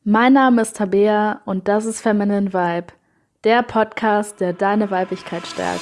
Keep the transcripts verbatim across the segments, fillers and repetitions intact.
Mein Name ist Tabea und das ist Feminine Vibe, der Podcast, der deine Weiblichkeit stärkt.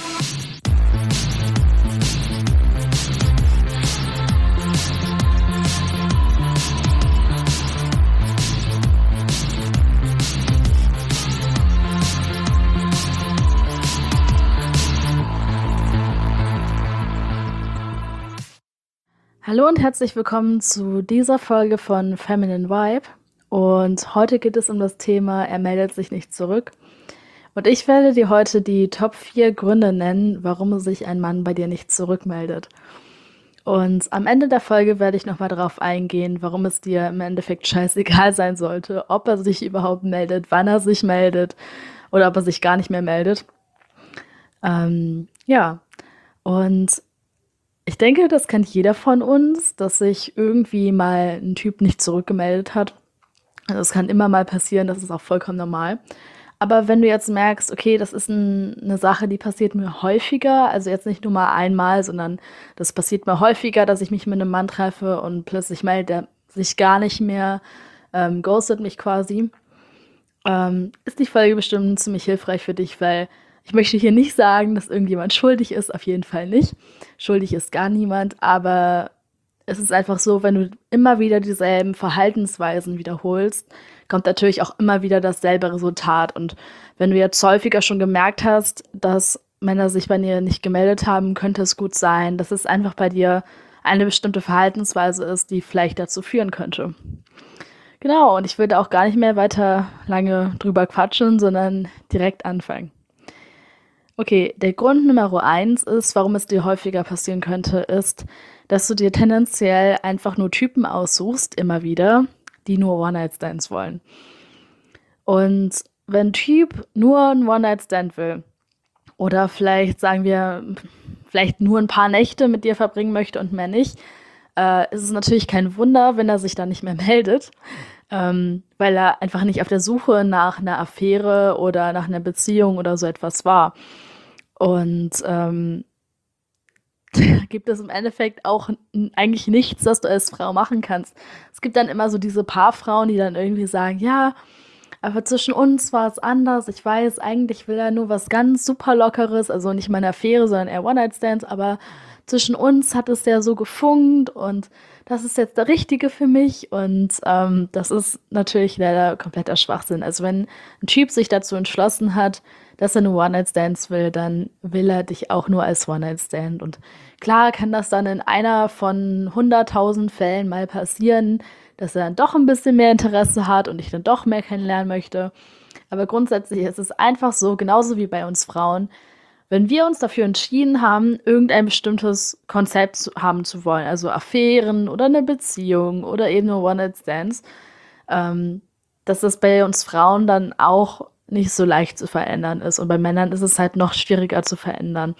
Hallo und herzlich willkommen zu dieser Folge von Feminine Vibe. Und heute geht es um das Thema, er meldet sich nicht zurück. Und ich werde dir heute die Top vier Gründe nennen, warum sich ein Mann bei dir nicht zurückmeldet. Und am Ende der Folge werde ich nochmal darauf eingehen, warum es dir im Endeffekt scheißegal sein sollte, ob er sich überhaupt meldet, wann er sich meldet oder ob er sich gar nicht mehr meldet. Ähm, ja, und ich denke, das kennt jeder von uns, dass sich irgendwie mal ein Typ nicht zurückgemeldet hat. Also es kann immer mal passieren, das ist auch vollkommen normal. Aber wenn du jetzt merkst, okay, das ist ein, eine Sache, die passiert mir häufiger, also jetzt nicht nur mal einmal, sondern das passiert mir häufiger, dass ich mich mit einem Mann treffe und plötzlich meldet er sich gar nicht mehr, ähm, ghostet mich quasi, ähm, ist die Folge bestimmt ziemlich hilfreich für dich, weil ich möchte hier nicht sagen, dass irgendjemand schuldig ist, auf jeden Fall nicht. Schuldig ist gar niemand, aber es ist einfach so, wenn du immer wieder dieselben Verhaltensweisen wiederholst, kommt natürlich auch immer wieder dasselbe Resultat. Und wenn du jetzt häufiger schon gemerkt hast, dass Männer sich bei dir nicht gemeldet haben, könnte es gut sein, dass es einfach bei dir eine bestimmte Verhaltensweise ist, die vielleicht dazu führen könnte. Genau, und ich würde auch gar nicht mehr weiter lange drüber quatschen, sondern direkt anfangen. Okay, der Grund Nummer eins ist, warum es dir häufiger passieren könnte, ist, dass du dir tendenziell einfach nur Typen aussuchst, immer wieder, die nur One-Night-Stands wollen. Und wenn ein Typ nur ein One-Night-Stand will oder vielleicht, sagen wir, vielleicht nur ein paar Nächte mit dir verbringen möchte und mehr nicht, äh, ist es natürlich kein Wunder, wenn er sich dann nicht mehr meldet, ähm, weil er einfach nicht auf der Suche nach einer Affäre oder nach einer Beziehung oder so etwas war. Und ähm, gibt es im Endeffekt auch n- eigentlich nichts, was du als Frau machen kannst. Es gibt dann immer so diese paar Frauen, die dann irgendwie sagen, ja, aber zwischen uns war es anders. Ich weiß, eigentlich will er nur was ganz super Lockeres, also nicht mal eine Affäre, sondern eher One-Night-Stands, aber zwischen uns hat es ja so gefunkt und das ist jetzt der Richtige für mich und ähm, das ist natürlich leider kompletter Schwachsinn. Also wenn ein Typ sich dazu entschlossen hat, dass er nur One-Night-Stands will, dann will er dich auch nur als One-Night-Stand. Und klar kann das dann in einer von hunderttausend Fällen mal passieren, dass er dann doch ein bisschen mehr Interesse hat und dich dann doch mehr kennenlernen möchte. Aber grundsätzlich ist es einfach so, genauso wie bei uns Frauen, wenn wir uns dafür entschieden haben, irgendein bestimmtes Konzept zu, haben zu wollen, also Affären oder eine Beziehung oder eben nur One-Night-Stands, ähm, dass das bei uns Frauen dann auch nicht so leicht zu verändern ist. Und bei Männern ist es halt noch schwieriger zu verändern.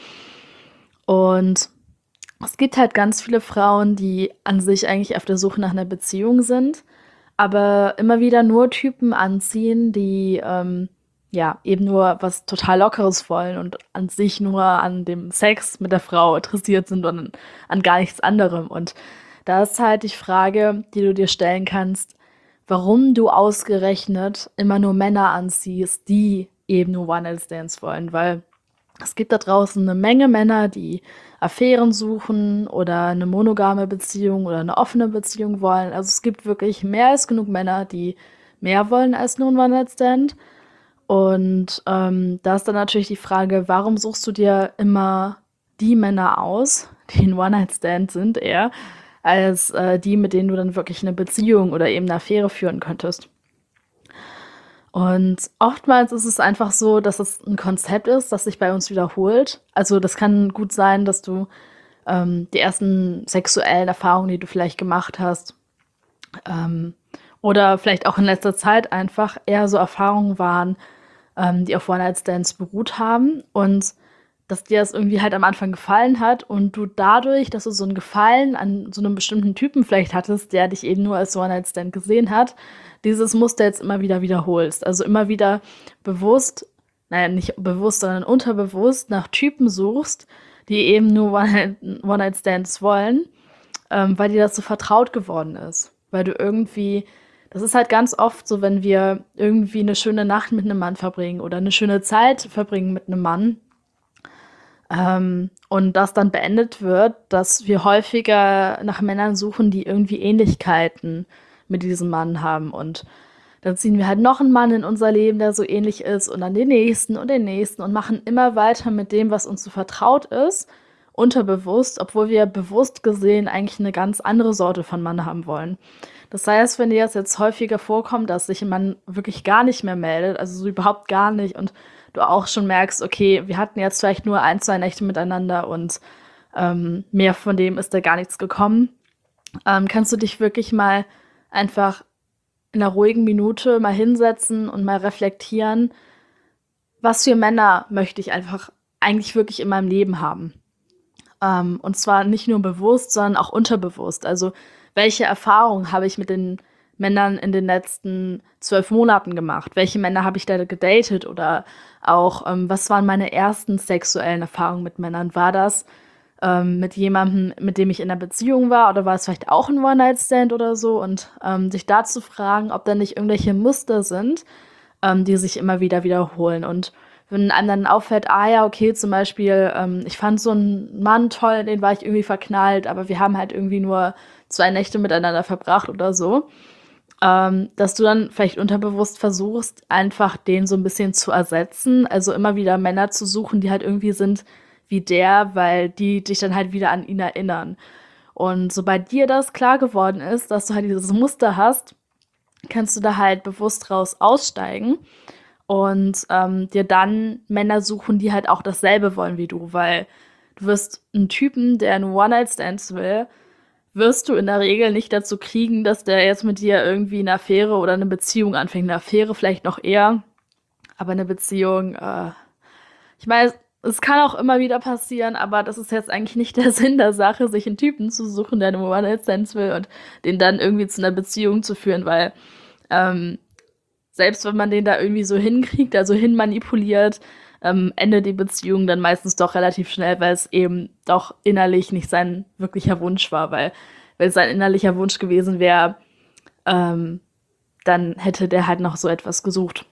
Und es gibt halt ganz viele Frauen, die an sich eigentlich auf der Suche nach einer Beziehung sind, aber immer wieder nur Typen anziehen, die ähm, ja eben nur was total Lockeres wollen und an sich nur an dem Sex mit der Frau interessiert sind und an, an gar nichts anderem. Und da ist halt die Frage, die du dir stellen kannst, warum du ausgerechnet immer nur Männer anziehst, die eben nur One-Night-Stands wollen, weil es gibt da draußen eine Menge Männer, die Affären suchen oder eine monogame Beziehung oder eine offene Beziehung wollen. Also es gibt wirklich mehr als genug Männer, die mehr wollen als nur ein One-Night-Stand. Und ähm, da ist dann natürlich die Frage, warum suchst du dir immer die Männer aus, die ein One-Night-Stand sind eher, als äh, die, mit denen du dann wirklich eine Beziehung oder eben eine Affäre führen könntest. Und oftmals ist es einfach so, dass es ein Konzept ist, das sich bei uns wiederholt. Also das kann gut sein, dass du ähm, die ersten sexuellen Erfahrungen, die du vielleicht gemacht hast, ähm, oder vielleicht auch in letzter Zeit einfach eher so Erfahrungen waren, ähm, die auf One-Night-Stands beruht haben und dass dir das irgendwie halt am Anfang gefallen hat und du dadurch, dass du so ein Gefallen an so einem bestimmten Typen vielleicht hattest, der dich eben nur als One-Night-Stand gesehen hat, dieses Muster jetzt immer wieder wiederholst. Also immer wieder bewusst, naja, nicht bewusst, sondern unterbewusst nach Typen suchst, die eben nur One-Night-Stands wollen, ähm, weil dir das so vertraut geworden ist. Weil du irgendwie das ist halt ganz oft so, wenn wir irgendwie eine schöne Nacht mit einem Mann verbringen oder eine schöne Zeit verbringen mit einem Mann, ähm, und das dann beendet wird, dass wir häufiger nach Männern suchen, die irgendwie Ähnlichkeiten mit diesem Mann haben. Und dann ziehen wir halt noch einen Mann in unser Leben, der so ähnlich ist, und dann den nächsten und den nächsten und machen immer weiter mit dem, was uns so vertraut ist, unterbewusst, obwohl wir bewusst gesehen eigentlich eine ganz andere Sorte von Mann haben wollen. Das heißt, wenn dir das jetzt häufiger vorkommt, dass sich ein Mann wirklich gar nicht mehr meldet, also so überhaupt gar nicht, und du auch schon merkst, okay, wir hatten jetzt vielleicht nur ein, zwei Nächte miteinander und ähm, mehr von dem ist da gar nichts gekommen, ähm, kannst du dich wirklich mal einfach in einer ruhigen Minute mal hinsetzen und mal reflektieren, was für Männer möchte ich einfach eigentlich wirklich in meinem Leben haben. Ähm, und zwar nicht nur bewusst, sondern auch unterbewusst. Also welche Erfahrungen habe ich mit den Männern in den letzten zwölf Monaten gemacht? Welche Männer habe ich da gedatet? Oder auch, ähm, was waren meine ersten sexuellen Erfahrungen mit Männern? War das ähm, mit jemandem, mit dem ich in einer Beziehung war? Oder war es vielleicht auch ein One-Night-Stand oder so? Und ähm, sich da zu fragen, ob da nicht irgendwelche Muster sind, ähm, die sich immer wieder wiederholen. Und wenn einem dann auffällt, ah ja, okay, zum Beispiel, ähm, ich fand so einen Mann toll, in den war ich irgendwie verknallt, aber wir haben halt irgendwie nur zwei Nächte miteinander verbracht oder so, ähm, dass du dann vielleicht unterbewusst versuchst, einfach den so ein bisschen zu ersetzen. Also immer wieder Männer zu suchen, die halt irgendwie sind wie der, weil die dich dann halt wieder an ihn erinnern. Und sobald dir das klar geworden ist, dass du halt dieses Muster hast, kannst du da halt bewusst raus aussteigen und ähm, dir dann Männer suchen, die halt auch dasselbe wollen wie du, weil du wirst einen Typen, der nur One-Night-Stands will, wirst du in der Regel nicht dazu kriegen, dass der jetzt mit dir irgendwie eine Affäre oder eine Beziehung anfängt. Eine Affäre vielleicht noch eher, aber eine Beziehung, äh, ich meine, es kann auch immer wieder passieren, aber das ist jetzt eigentlich nicht der Sinn der Sache, sich einen Typen zu suchen, der nur One-Night-Stands will und den dann irgendwie zu einer Beziehung zu führen, weil ähm, selbst wenn man den da irgendwie so hinkriegt, also hinmanipuliert, ähm, endet die Beziehung dann meistens doch relativ schnell, weil es eben doch innerlich nicht sein wirklicher Wunsch war, weil wenn es sein innerlicher Wunsch gewesen wäre, ähm, dann hätte der halt noch so etwas gesucht.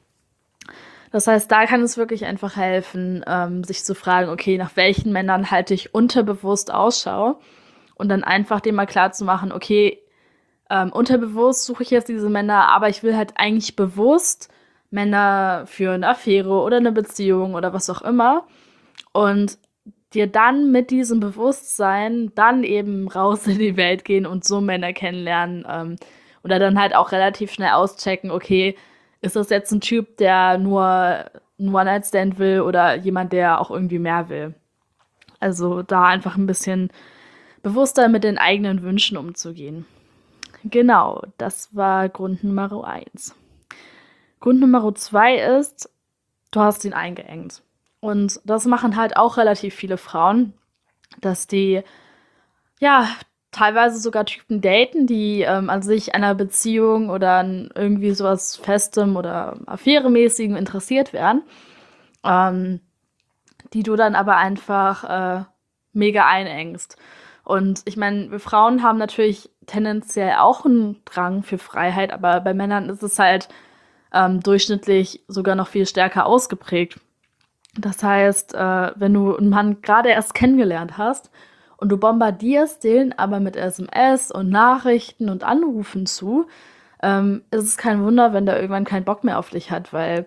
Das heißt, da kann es wirklich einfach helfen, ähm, sich zu fragen, okay, nach welchen Männern halte ich unterbewusst Ausschau, und dann einfach dem mal klar zu machen, okay, ähm, unterbewusst suche ich jetzt diese Männer, aber ich will halt eigentlich bewusst Männer für eine Affäre oder eine Beziehung oder was auch immer. Und dir dann mit diesem Bewusstsein dann eben raus in die Welt gehen und so Männer kennenlernen. Ähm, oder dann halt auch relativ schnell auschecken, okay, ist das jetzt ein Typ, der nur einen One-Night-Stand will oder jemand, der auch irgendwie mehr will. Also da einfach ein bisschen bewusster mit den eigenen Wünschen umzugehen. Genau, das war Grund Nummer eins. Grund Nummer zwei ist, du hast ihn eingeengt. Und das machen halt auch relativ viele Frauen, dass die, ja, teilweise sogar Typen daten, die ähm, an sich einer Beziehung oder an irgendwie sowas Festem oder Affäremäßigem interessiert wären, ähm, die du dann aber einfach äh, mega einengst. Und ich meine, wir Frauen haben natürlich tendenziell auch einen Drang für Freiheit, aber bei Männern ist es halt ähm, durchschnittlich sogar noch viel stärker ausgeprägt. Das heißt, äh, wenn du einen Mann gerade erst kennengelernt hast und du bombardierst den aber mit S M S und Nachrichten und Anrufen zu, ähm, ist es kein Wunder, wenn der irgendwann keinen Bock mehr auf dich hat, weil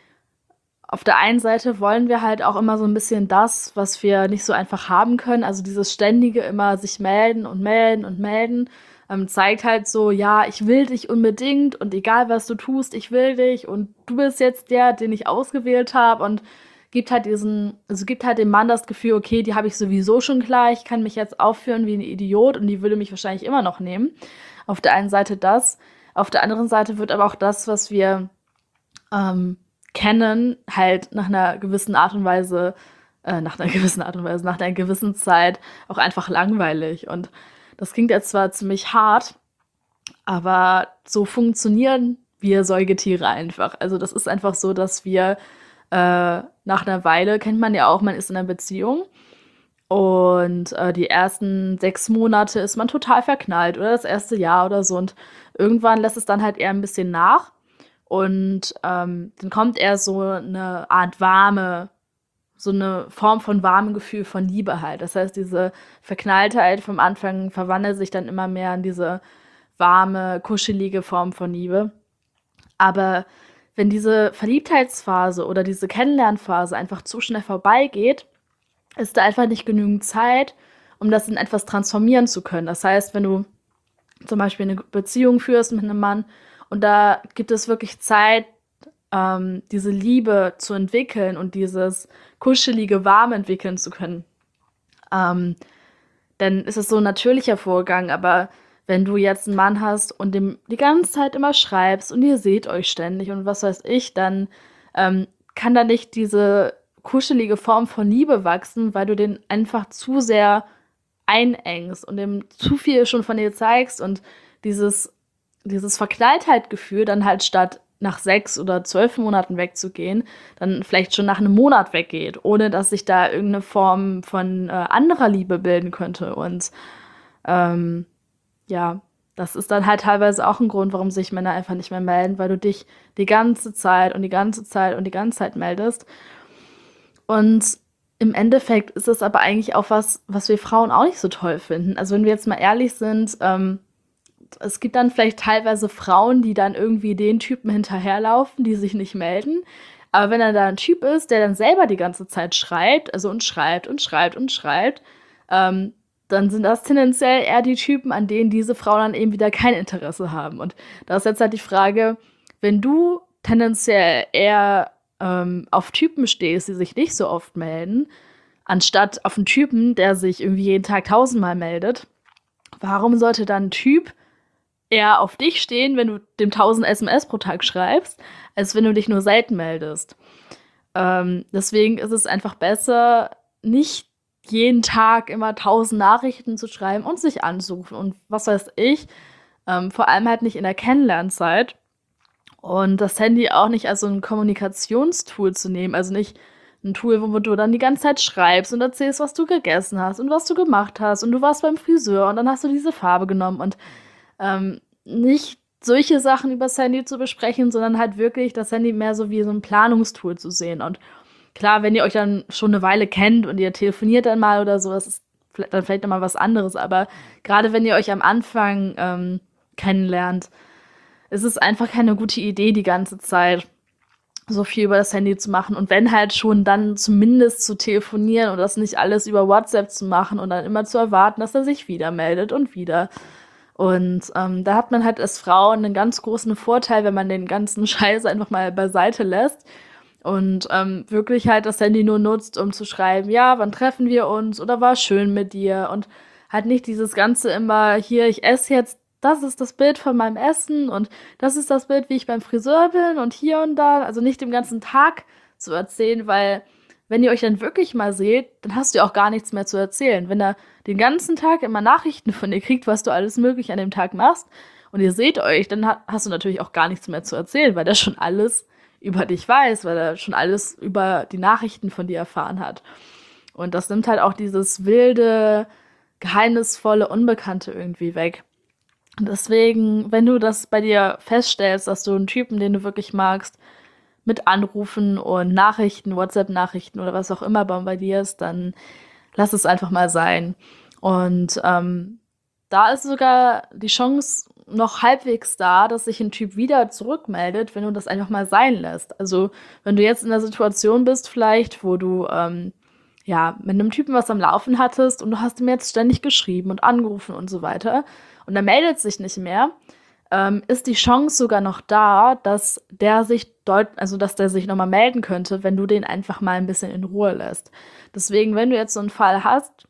auf der einen Seite wollen wir halt auch immer so ein bisschen das, was wir nicht so einfach haben können. Also dieses ständige immer sich melden und melden und melden, ähm, zeigt halt so, ja, ich will dich unbedingt und egal was du tust, ich will dich und du bist jetzt der, den ich ausgewählt habe, und gibt halt diesen, also gibt halt dem Mann das Gefühl, okay, die habe ich sowieso schon klar, ich kann mich jetzt aufführen wie ein Idiot und die würde mich wahrscheinlich immer noch nehmen. Auf der einen Seite das, auf der anderen Seite wird aber auch das, was wir ähm, kennen, halt nach einer gewissen Art und Weise, äh, nach einer gewissen Art und Weise, nach einer gewissen Zeit auch einfach langweilig. Und das klingt jetzt zwar ziemlich hart, aber so funktionieren wir Säugetiere einfach. Also das ist einfach so, dass wir äh, nach einer Weile, kennt man ja auch, man ist in einer Beziehung und äh, die ersten sechs Monate ist man total verknallt oder das erste Jahr oder so, und irgendwann lässt es dann halt eher ein bisschen nach und ähm, dann kommt eher so eine Art warme, so eine Form von warmem Gefühl von Liebe halt. Das heißt, diese Verknalltheit vom Anfang verwandelt sich dann immer mehr in diese warme, kuschelige Form von Liebe. Aber wenn diese Verliebtheitsphase oder diese Kennenlernphase einfach zu schnell vorbeigeht, ist da einfach nicht genügend Zeit, um das in etwas transformieren zu können. Das heißt, wenn du zum Beispiel eine Beziehung führst mit einem Mann und da gibt es wirklich Zeit, ähm, diese Liebe zu entwickeln und dieses kuschelige, warm entwickeln zu können, ähm, dann ist es so ein natürlicher Vorgang. Aber wenn du jetzt einen Mann hast und dem die ganze Zeit immer schreibst und ihr seht euch ständig und was weiß ich, dann ähm, kann da nicht diese kuschelige Form von Liebe wachsen, weil du den einfach zu sehr einengst und dem zu viel schon von dir zeigst und dieses, dieses Verknalltheitgefühl dann halt statt nach sechs oder zwölf Monaten wegzugehen, dann vielleicht schon nach einem Monat weggeht, ohne dass sich da irgendeine Form von äh, anderer Liebe bilden könnte. Und ähm, ja, das ist dann halt teilweise auch ein Grund, warum sich Männer einfach nicht mehr melden, weil du dich die ganze Zeit und die ganze Zeit und die ganze Zeit meldest. Und im Endeffekt ist es aber eigentlich auch was, was wir Frauen auch nicht so toll finden. Also wenn wir jetzt mal ehrlich sind, ähm, es gibt dann vielleicht teilweise Frauen, die dann irgendwie den Typen hinterherlaufen, die sich nicht melden. Aber wenn er da ein Typ ist, der dann selber die ganze Zeit schreibt, also und schreibt und schreibt und schreibt, ähm, dann sind das tendenziell eher die Typen, an denen diese Frauen dann eben wieder kein Interesse haben. Und da ist jetzt halt die Frage, wenn du tendenziell eher ähm, auf Typen stehst, die sich nicht so oft melden, anstatt auf einen Typen, der sich irgendwie jeden Tag tausendmal meldet, warum sollte dann ein Typ eher auf dich stehen, wenn du dem tausend S M S pro Tag schreibst, als wenn du dich nur selten meldest? Ähm, deswegen ist es einfach besser, nicht jeden Tag immer tausend Nachrichten zu schreiben und sich anzurufen und was weiß ich. Ähm, vor allem halt nicht in der Kennenlernzeit. Und das Handy auch nicht als so ein Kommunikationstool zu nehmen. Also nicht ein Tool, wo du dann die ganze Zeit schreibst und erzählst, was du gegessen hast und was du gemacht hast. Und du warst beim Friseur und dann hast du diese Farbe genommen. Und ähm, nicht solche Sachen übers Handy zu besprechen, sondern halt wirklich das Handy mehr so wie so ein Planungstool zu sehen. Und klar, wenn ihr euch dann schon eine Weile kennt und ihr telefoniert dann mal oder so, das ist dann vielleicht nochmal was anderes. Aber gerade wenn ihr euch am Anfang ähm, kennenlernt, ist es einfach keine gute Idee, die ganze Zeit so viel über das Handy zu machen. Und wenn halt schon, dann zumindest zu telefonieren und das nicht alles über WhatsApp zu machen und dann immer zu erwarten, dass er sich wieder meldet und wieder. Und ähm, da hat man halt als Frau einen ganz großen Vorteil, wenn man den ganzen Scheiß einfach mal beiseite lässt und ähm, wirklich halt das Handy nur nutzt, um zu schreiben, ja, wann treffen wir uns oder war schön mit dir und halt nicht dieses Ganze immer, hier, ich esse jetzt, das ist das Bild von meinem Essen und das ist das Bild, wie ich beim Friseur bin und hier und da, also nicht den ganzen Tag zu erzählen, weil wenn ihr euch dann wirklich mal seht, dann hast du ja auch gar nichts mehr zu erzählen. Wenn er den ganzen Tag immer Nachrichten von dir kriegt, was du alles möglich an dem Tag machst und ihr seht euch, dann ha- hast du natürlich auch gar nichts mehr zu erzählen, weil der schon alles über dich weiß, weil er schon alles über die Nachrichten von dir erfahren hat. Und das nimmt halt auch dieses wilde, geheimnisvolle, Unbekannte irgendwie weg. Und deswegen, wenn du das bei dir feststellst, dass du einen Typen, den du wirklich magst, mit Anrufen und Nachrichten, WhatsApp-Nachrichten oder was auch immer bombardierst, dann lass es einfach mal sein. Und ähm, da ist sogar die Chance noch halbwegs da, dass sich ein Typ wieder zurückmeldet, wenn du das einfach mal sein lässt. Also wenn du jetzt in der Situation bist, vielleicht, wo du ähm, ja mit einem Typen was am Laufen hattest und du hast ihm jetzt ständig geschrieben und angerufen und so weiter und er meldet sich nicht mehr, ähm, ist die Chance sogar noch da, dass der sich deut also dass der sich nochmal melden könnte, wenn du den einfach mal ein bisschen in Ruhe lässt. Deswegen, wenn du jetzt so einen Fall hast,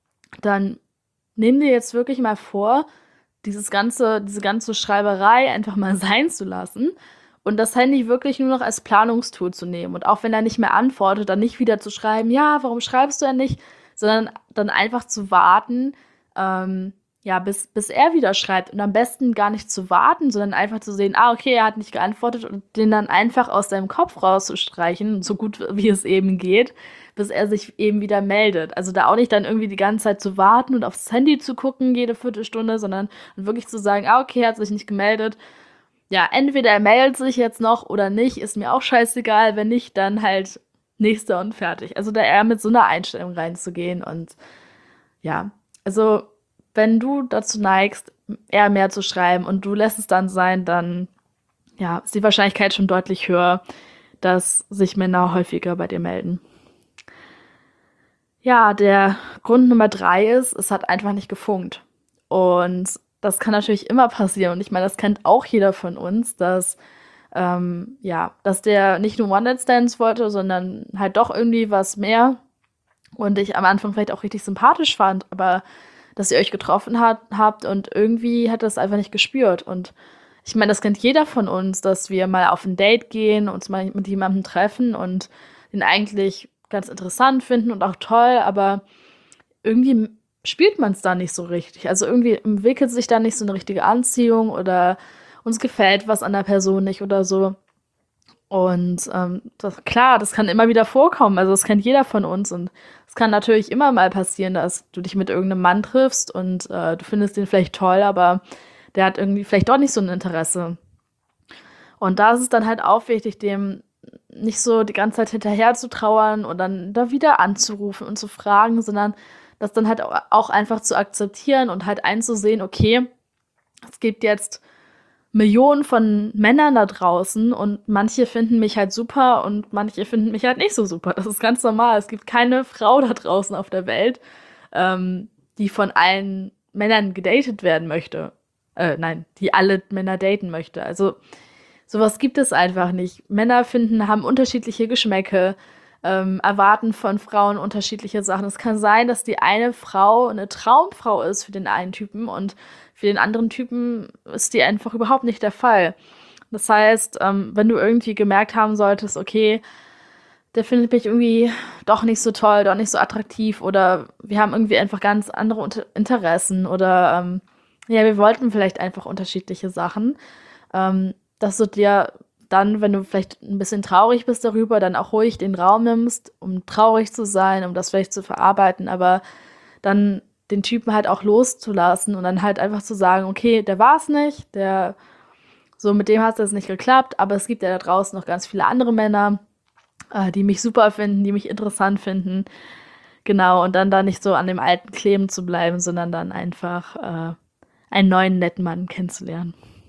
dann nimm dir jetzt wirklich mal vor, dieses ganze, diese ganze Schreiberei einfach mal sein zu lassen und das Handy wirklich nur noch als Planungstool zu nehmen. Und auch wenn er nicht mehr antwortet, dann nicht wieder zu schreiben, ja, warum schreibst du denn nicht, sondern dann einfach zu warten, ähm, ja, bis bis er wieder schreibt und am besten gar nicht zu warten, sondern einfach zu sehen: „Ah, okay, er hat nicht geantwortet“ und den dann einfach aus deinem Kopf rauszustreichen, so gut wie es eben geht, bis er sich eben wieder meldet. Also, da auch nicht dann irgendwie die ganze Zeit zu warten und aufs Handy zu gucken jede Viertelstunde, sondern wirklich zu sagen: „Ah, okay, er hat sich nicht gemeldet. Ja, entweder er meldet sich jetzt noch oder nicht, ist mir auch scheißegal. Wenn nicht, dann halt nächster und fertig.“ Also, da eher mit so einer Einstellung reinzugehen und ja, also wenn du dazu neigst, eher mehr zu schreiben und du lässt es dann sein, dann ja, ist die Wahrscheinlichkeit schon deutlich höher, dass sich Männer häufiger bei dir melden. Ja, der Grund Nummer drei ist, es hat einfach nicht gefunkt. Und das kann natürlich immer passieren. Und ich meine, das kennt auch jeder von uns, dass ähm, ja, dass der nicht nur One-Night-Stands wollte, sondern halt doch irgendwie was mehr und ich am Anfang vielleicht auch richtig sympathisch fand, aber dass ihr euch getroffen hat, habt und irgendwie hat das einfach nicht gespürt. Und ich meine, das kennt jeder von uns, dass wir mal auf ein Date gehen, uns mal mit jemandem treffen und den eigentlich ganz interessant finden und auch toll, aber irgendwie spielt man es da nicht so richtig. Also irgendwie entwickelt sich da nicht so eine richtige Anziehung oder uns gefällt was an der Person nicht oder so. Und ähm, das, klar, das kann immer wieder vorkommen. Also das kennt jeder von uns. Und es kann natürlich immer mal passieren, dass du dich mit irgendeinem Mann triffst und äh, du findest den vielleicht toll, aber der hat irgendwie vielleicht doch nicht so ein Interesse. Und da ist es dann halt auch wichtig, dem nicht so die ganze Zeit hinterher zu trauern und dann da wieder anzurufen und zu fragen, sondern das dann halt auch einfach zu akzeptieren und halt einzusehen, okay, es gibt jetzt Millionen von Männern da draußen und manche finden mich halt super und manche finden mich halt nicht so super. Das ist ganz normal. Es gibt keine Frau da draußen auf der Welt, ähm, die von allen Männern gedatet werden möchte. Äh, nein, die alle Männer daten möchte. Also sowas gibt es einfach nicht. Männer finden, haben unterschiedliche Geschmäcke, ähm, erwarten von Frauen unterschiedliche Sachen. Es kann sein, dass die eine Frau eine Traumfrau ist für den einen Typen und für den anderen Typen ist die einfach überhaupt nicht der Fall. Das heißt, ähm, wenn du irgendwie gemerkt haben solltest, okay, der findet mich irgendwie doch nicht so toll, doch nicht so attraktiv oder wir haben irgendwie einfach ganz andere Unter Interessen oder ähm, ja, wir wollten vielleicht einfach unterschiedliche Sachen, ähm, dass du dir dann, wenn du vielleicht ein bisschen traurig bist darüber, dann auch ruhig den Raum nimmst, um traurig zu sein, um das vielleicht zu verarbeiten, aber dann den Typen halt auch loszulassen und dann halt einfach zu sagen, okay, der war es nicht, der so mit dem hat es nicht geklappt, aber es gibt ja da draußen noch ganz viele andere Männer, äh, die mich super finden, die mich interessant finden. Genau, und dann da nicht so an dem Alten kleben zu bleiben, sondern dann einfach äh, einen neuen netten Mann kennenzulernen.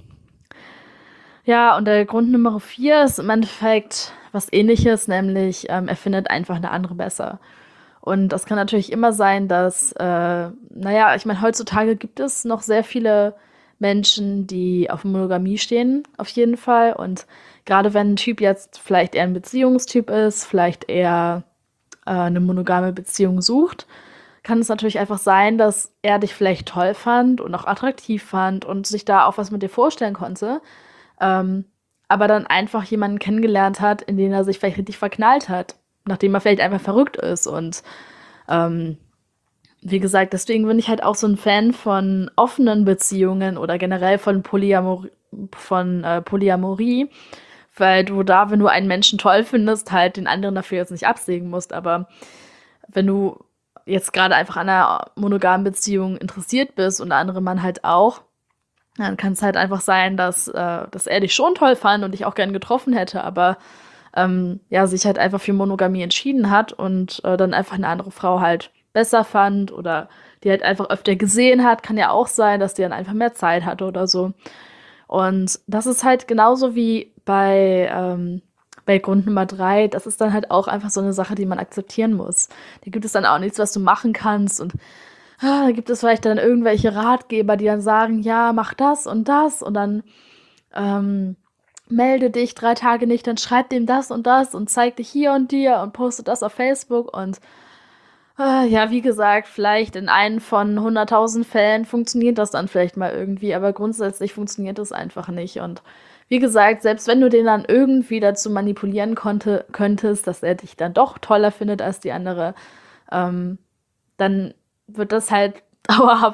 Ja, und der Grund Nummer vier ist im Endeffekt was Ähnliches, nämlich ähm, er findet einfach eine andere besser. Und das kann natürlich immer sein, dass, äh, naja, ich meine, heutzutage gibt es noch sehr viele Menschen, die auf Monogamie stehen, auf jeden Fall. Und gerade wenn ein Typ jetzt vielleicht eher ein Beziehungstyp ist, vielleicht eher äh, eine monogame Beziehung sucht, kann es natürlich einfach sein, dass er dich vielleicht toll fand und auch attraktiv fand und sich da auch was mit dir vorstellen konnte. Ähm, aber dann einfach jemanden kennengelernt hat, in den er sich vielleicht richtig verknallt hat, nachdem er vielleicht einfach verrückt ist. Und ähm, wie gesagt, deswegen bin ich halt auch so ein Fan von offenen Beziehungen oder generell von Polyamor von äh, Polyamorie, weil du da, wenn du einen Menschen toll findest, halt den anderen dafür jetzt nicht absägen musst. Aber wenn du jetzt gerade einfach an einer monogamen Beziehung interessiert bist und der andere Mann halt auch, dann kann es halt einfach sein, dass, äh, dass er dich schon toll fand und dich auch gern getroffen hätte, aber ähm, ja, sich halt einfach für Monogamie entschieden hat und äh, dann einfach eine andere Frau halt besser fand oder die halt einfach öfter gesehen hat. Kann ja auch sein, dass die dann einfach mehr Zeit hatte oder so. Und das ist halt genauso wie bei, ähm, bei Grund Nummer drei. Das ist dann halt auch einfach so eine Sache, die man akzeptieren muss. Da gibt es dann auch nichts, was du machen kannst und ah, da gibt es vielleicht dann irgendwelche Ratgeber, die dann sagen, ja, mach das und das und dann ähm, melde dich drei Tage nicht, dann schreib dem das und das und zeig dich hier und dir und poste das auf Facebook und äh, ja, wie gesagt, vielleicht in einem von hunderttausend Fällen funktioniert das dann vielleicht mal irgendwie, aber grundsätzlich funktioniert das einfach nicht und wie gesagt, selbst wenn du den dann irgendwie dazu manipulieren konnte, könntest, dass er dich dann doch toller findet als die andere, ähm, dann wird das halt dauerhaft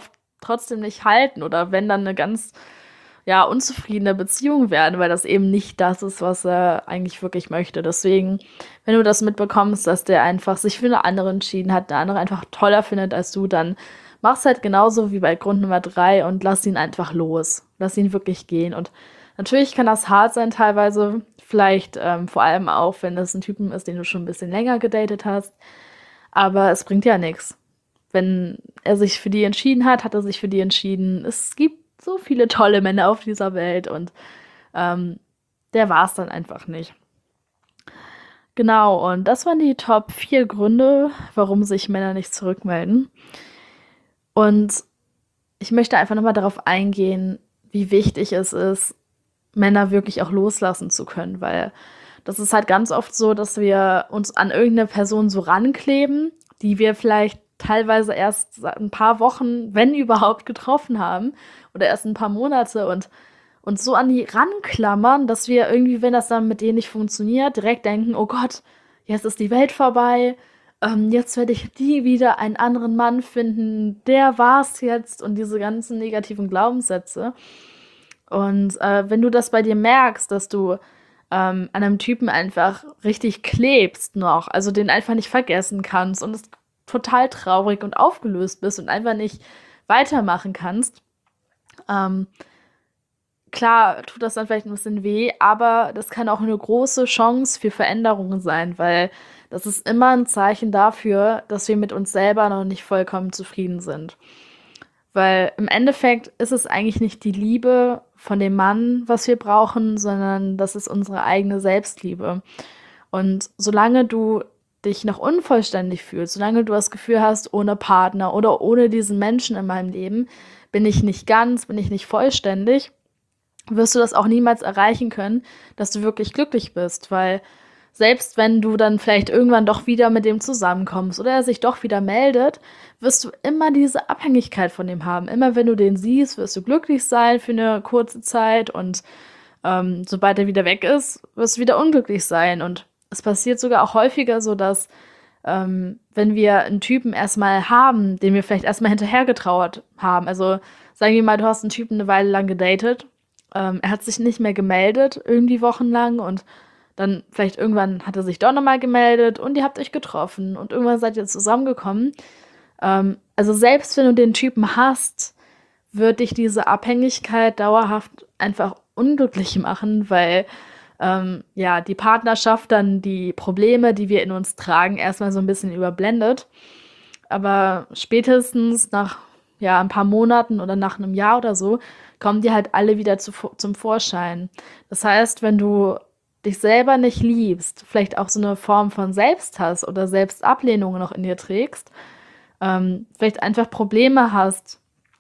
trotzdem nicht halten oder wenn dann eine ganz, ja, unzufriedene Beziehung werden, weil das eben nicht das ist, was er eigentlich wirklich möchte. Deswegen, wenn du das mitbekommst, dass der einfach sich für eine andere entschieden hat, eine andere einfach toller findet als du, dann mach's halt genauso wie bei Grund Nummer drei und lass ihn einfach los. Lass ihn wirklich gehen. Und natürlich kann das hart sein teilweise, vielleicht ähm, vor allem auch, wenn das ein Typen ist, den du schon ein bisschen länger gedatet hast. Aber es bringt ja nichts. Wenn er sich für die entschieden hat, hat er sich für die entschieden. Es gibt so viele tolle Männer auf dieser Welt und ähm, der war es dann einfach nicht. Genau, und das waren die Top vier Gründe, warum sich Männer nicht zurückmelden. Und ich möchte einfach nochmal darauf eingehen, wie wichtig es ist, Männer wirklich auch loslassen zu können, weil das ist halt ganz oft so, dass wir uns an irgendeine Person so rankleben, die wir vielleicht teilweise erst seit ein paar Wochen, wenn überhaupt, getroffen haben oder erst ein paar Monate und uns so an die ranklammern, dass wir irgendwie, wenn das dann mit denen nicht funktioniert, direkt denken, oh Gott, jetzt ist die Welt vorbei, ähm, jetzt werde ich nie wieder einen anderen Mann finden, der war's jetzt und diese ganzen negativen Glaubenssätze. Und äh, wenn du das bei dir merkst, dass du ähm, an einem Typen einfach richtig klebst noch, also den einfach nicht vergessen kannst und es total traurig und aufgelöst bist und einfach nicht weitermachen kannst, ähm, klar tut das dann vielleicht ein bisschen weh, aber das kann auch eine große Chance für Veränderungen sein, weil das ist immer ein Zeichen dafür, dass wir mit uns selber noch nicht vollkommen zufrieden sind. Weil im Endeffekt ist es eigentlich nicht die Liebe von dem Mann, was wir brauchen, sondern das ist unsere eigene Selbstliebe. Und solange du dich noch unvollständig fühlst, solange du das Gefühl hast, ohne Partner oder ohne diesen Menschen in meinem Leben bin ich nicht ganz, bin ich nicht vollständig, wirst du das auch niemals erreichen können, dass du wirklich glücklich bist, weil selbst wenn du dann vielleicht irgendwann doch wieder mit dem zusammenkommst oder er sich doch wieder meldet, wirst du immer diese Abhängigkeit von dem haben. Immer wenn du den siehst, wirst du glücklich sein für eine kurze Zeit und ähm, sobald er wieder weg ist, wirst du wieder unglücklich sein. Und es passiert sogar auch häufiger so, dass ähm, wenn wir einen Typen erstmal haben, den wir vielleicht erstmal hinterhergetrauert haben, also sagen wir mal, du hast einen Typen eine Weile lang gedatet, ähm, er hat sich nicht mehr gemeldet, irgendwie wochenlang und dann vielleicht irgendwann hat er sich doch nochmal gemeldet und ihr habt euch getroffen und irgendwann seid ihr zusammengekommen. Ähm, also selbst wenn du den Typen hast, wird dich diese Abhängigkeit dauerhaft einfach unglücklich machen, weil ähm, ja die Partnerschaft dann die Probleme, die wir in uns tragen, erstmal so ein bisschen überblendet. Aber spätestens nach ja, ein paar Monaten oder nach einem Jahr oder so kommen die halt alle wieder zu, zum Vorschein. Das heißt, wenn du dich selber nicht liebst, vielleicht auch so eine Form von Selbsthass oder Selbstablehnung noch in dir trägst, ähm, vielleicht einfach Probleme hast,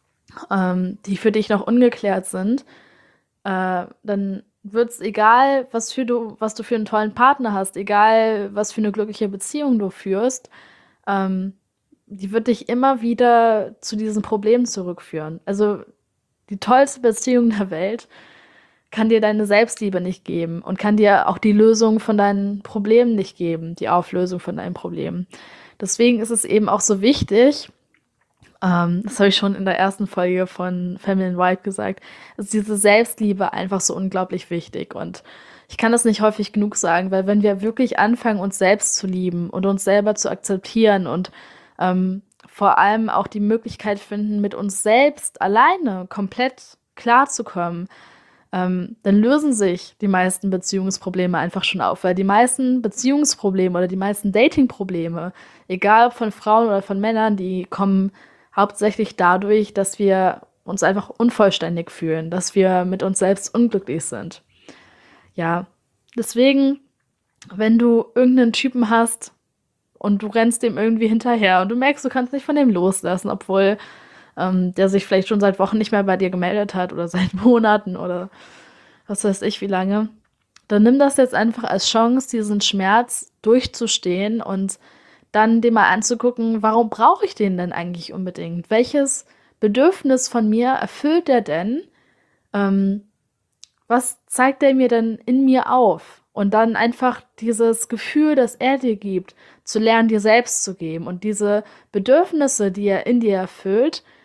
ähm, die für dich noch ungeklärt sind, äh, dann wird es egal, was, für du, was du für einen tollen Partner hast, egal, was für eine glückliche Beziehung du führst, ähm, die wird dich immer wieder zu diesen Problemen zurückführen. Also die tollste Beziehung der Welt kann dir deine Selbstliebe nicht geben und kann dir auch die Lösung von deinen Problemen nicht geben, die Auflösung von deinen Problemen. Deswegen ist es eben auch so wichtig, ähm, das habe ich schon in der ersten Folge von Feminine Vibe gesagt, ist diese Selbstliebe einfach so unglaublich wichtig. Und ich kann das nicht häufig genug sagen, weil wenn wir wirklich anfangen, uns selbst zu lieben und uns selber zu akzeptieren und ähm, vor allem auch die Möglichkeit finden, mit uns selbst alleine komplett klarzukommen, ähm, dann lösen sich die meisten Beziehungsprobleme einfach schon auf, weil die meisten Beziehungsprobleme oder die meisten Datingprobleme, egal ob von Frauen oder von Männern, die kommen hauptsächlich dadurch, dass wir uns einfach unvollständig fühlen, dass wir mit uns selbst unglücklich sind. Ja, deswegen, wenn du irgendeinen Typen hast und du rennst dem irgendwie hinterher und du merkst, du kannst nicht von dem loslassen, obwohl ähm, der sich vielleicht schon seit Wochen nicht mehr bei dir gemeldet hat oder seit Monaten oder was weiß ich wie lange, dann nimm das jetzt einfach als Chance, diesen Schmerz durchzustehen und dann dir mal anzugucken, warum brauche ich den denn eigentlich unbedingt? Welches Bedürfnis von mir erfüllt der denn? Ähm, was zeigt er mir denn in mir auf? Und dann einfach dieses Gefühl, das er dir gibt, zu lernen, dir selbst zu geben und diese Bedürfnisse, die er in dir erfüllt,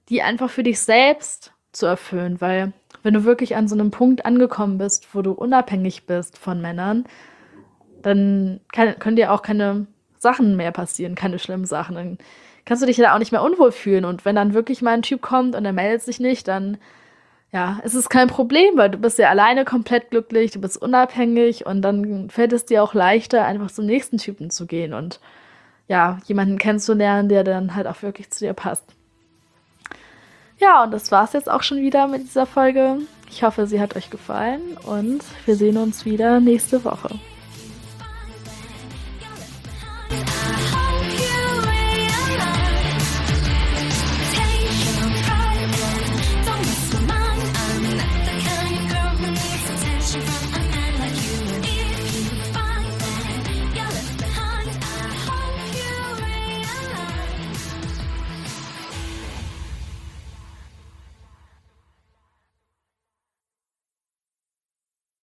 die einfach für dich selbst zu erfüllen, weil wenn du wirklich an so einem Punkt angekommen bist, wo du unabhängig bist von Männern, dann kann, können dir auch keine Sachen mehr passieren, keine schlimmen Sachen. Dann kannst du dich da auch nicht mehr unwohl fühlen. Und wenn dann wirklich mal ein Typ kommt und er meldet sich nicht, dann ja, es ist kein Problem, weil du bist ja alleine komplett glücklich, du bist unabhängig und dann fällt es dir auch leichter, einfach zum nächsten Typen zu gehen und ja, jemanden kennenzulernen, der dann halt auch wirklich zu dir passt. Ja, und das war's jetzt auch schon wieder mit dieser Folge. Ich hoffe, sie hat euch gefallen und wir sehen uns wieder nächste Woche.